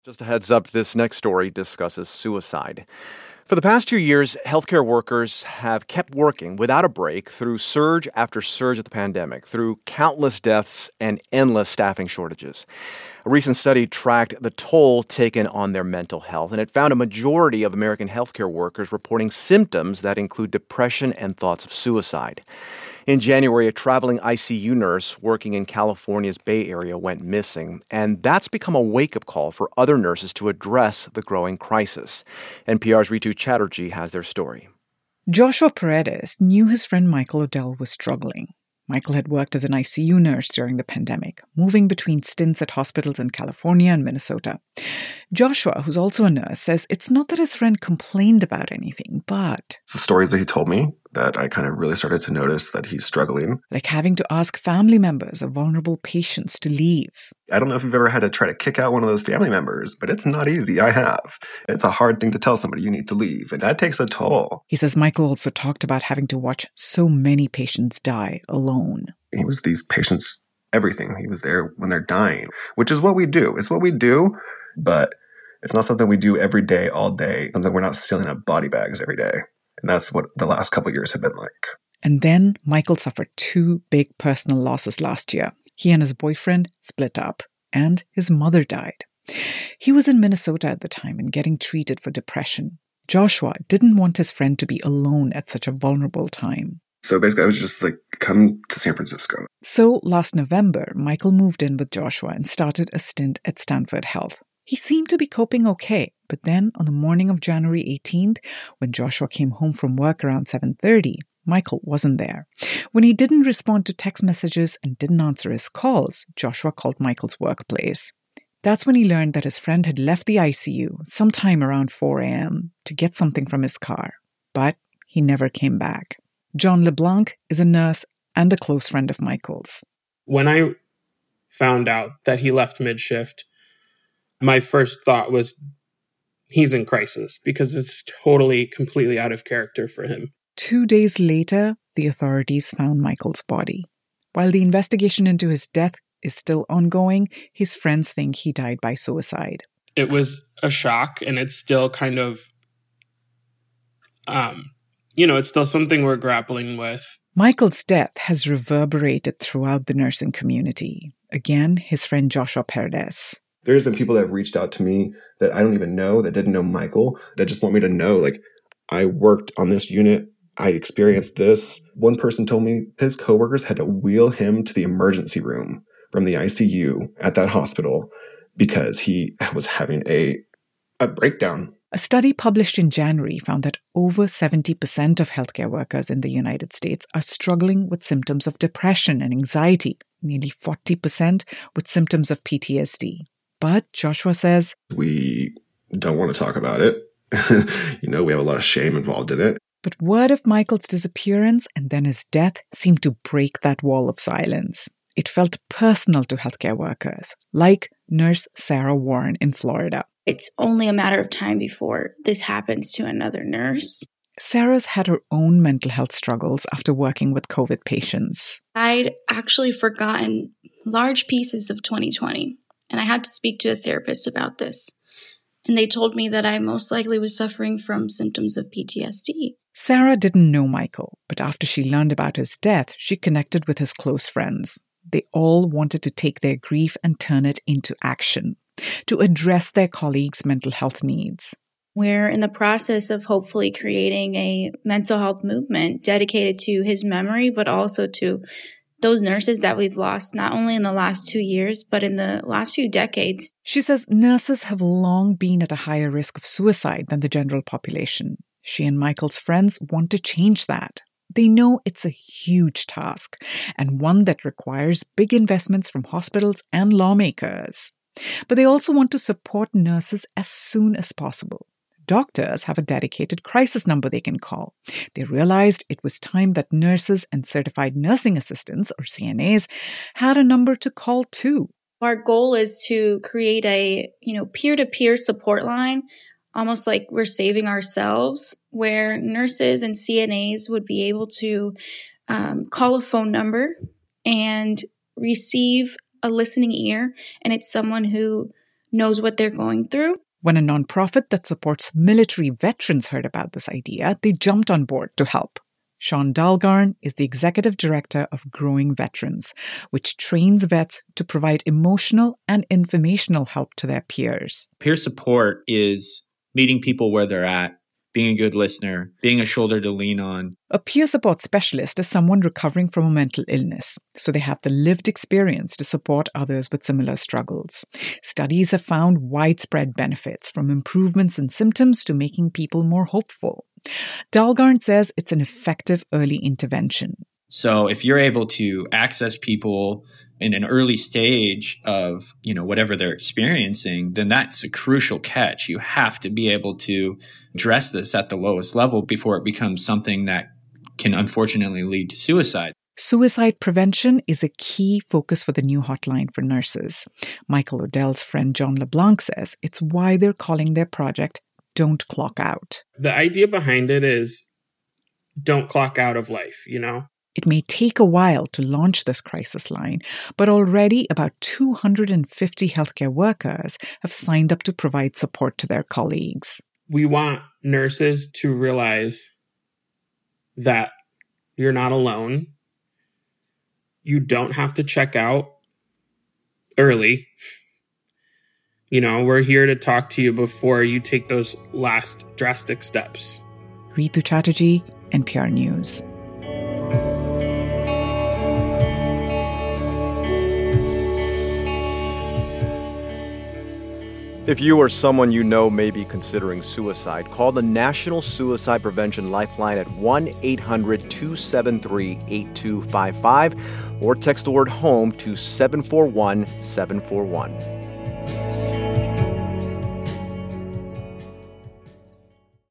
Just a heads up, this next story discusses suicide. For the past 2 years, healthcare workers have kept working without a break through surge after surge of the pandemic, through countless deaths and endless staffing shortages. A recent study tracked the toll taken on their mental health, and it found a majority of American healthcare workers reporting symptoms that include depression and thoughts of suicide. In January, a traveling ICU nurse working in California's Bay Area went missing, and that's become a wake-up call for other nurses to address the growing crisis. NPR's Ritu Chatterjee has their story. Joshua Paredes knew his friend Michael Odell was struggling. Michael had worked as an ICU nurse during the pandemic, moving between stints at hospitals in California and Minnesota. Joshua, who's also a nurse, says it's not that his friend complained about anything, but the stories that he told me that I kind of really started to notice that he's struggling. Like having to ask family members of vulnerable patients to leave. I don't know if you've ever had to try to kick out one of those family members, but it's not easy. I have. It's a hard thing to tell somebody you need to leave, and that takes a toll. He says Michael also talked about having to watch so many patients die alone. He was these patients' everything. He was there when they're dying, which is what we do. It's what we do, but it's not something we do every day, all day, something we're not sealing up body bags every day. And that's what the last couple of years have been like. And then Michael suffered 2 big personal losses last year. He and his boyfriend split up, and his mother died. He was in Minnesota at the time and getting treated for depression. Joshua didn't want his friend to be alone at such a vulnerable time. So basically, I was just like, come to San Francisco. So last November, Michael moved in with Joshua and started a stint at Stanford Health. He seemed to be coping okay, but then on the morning of January 18th, when Joshua came home from work around 7:30, Michael wasn't there. When he didn't respond to text messages and didn't answer his calls, Joshua called Michael's workplace. That's when he learned that his friend had left the ICU sometime around 4 a.m. to get something from his car, but he never came back. John LeBlanc is a nurse and a close friend of Michael's. When I found out that he left mid-shift, my first thought was he's in crisis because it's totally, completely out of character for him. 2 days later, the authorities found Michael's body. While the investigation into his death is still ongoing, his friends think he died by suicide. It was a shock, and it's still kind of, it's still something we're grappling with. Michael's death has reverberated throughout the nursing community. Again, his friend Joshua Paredes. There's been people that have reached out to me that I don't even know, that didn't know Michael, that just want me to know, like, I worked on this unit, I experienced this. One person told me his coworkers had to wheel him to the emergency room from the ICU at that hospital because he was having a breakdown. A study published in January found that over 70% of healthcare workers in the United States are struggling with symptoms of depression and anxiety, nearly 40% with symptoms of PTSD. But Joshua says, we don't want to talk about it. We have a lot of shame involved in it. But word of Michael's disappearance and then his death seemed to break that wall of silence. It felt personal to healthcare workers, like nurse Sarah Warren in Florida. It's only a matter of time before this happens to another nurse. Sarah's had her own mental health struggles after working with COVID patients. I'd actually forgotten large pieces of 2020. And I had to speak to a therapist about this. And they told me that I most likely was suffering from symptoms of PTSD. Sarah didn't know Michael, but after she learned about his death, she connected with his close friends. They all wanted to take their grief and turn it into action, to address their colleagues' mental health needs. We're in the process of hopefully creating a mental health movement dedicated to his memory, but also to those nurses that we've lost, not only in the last 2 years, but in the last few decades. She says nurses have long been at a higher risk of suicide than the general population. She and Michael's friends want to change that. They know it's a huge task and one that requires big investments from hospitals and lawmakers. But they also want to support nurses as soon as possible. Doctors have a dedicated crisis number they can call. They realized it was time that nurses and certified nursing assistants, or CNAs, had a number to call too. Our goal is to create a, peer-to-peer support line, almost like we're saving ourselves, where nurses and CNAs would be able to call a phone number and receive a listening ear. And it's someone who knows what they're going through. When a nonprofit that supports military veterans heard about this idea, they jumped on board to help. Sean Dalgarn is the executive director of Growing Veterans, which trains vets to provide emotional and informational help to their peers. Peer support is meeting people where they're at, being a good listener, being a shoulder to lean on. A peer support specialist is someone recovering from a mental illness, so they have the lived experience to support others with similar struggles. Studies have found widespread benefits, from improvements in symptoms to making people more hopeful. Dalgarn says it's an effective early intervention. So if you're able to access people in an early stage of, whatever they're experiencing, then that's a crucial catch. You have to be able to address this at the lowest level before it becomes something that can unfortunately lead to suicide. Suicide prevention is a key focus for the new hotline for nurses. Michael Odell's friend John LeBlanc says it's why they're calling their project Don't Clock Out. The idea behind it is don't clock out of life, It may take a while to launch this crisis line, but already about 250 healthcare workers have signed up to provide support to their colleagues. We want nurses to realize that you're not alone. You don't have to check out early. We're here to talk to you before you take those last drastic steps. Ritu Chatterjee, NPR News. If you or someone you know may be considering suicide, call the National Suicide Prevention Lifeline at 1-800-273-8255 or text the word HOME to 741-741.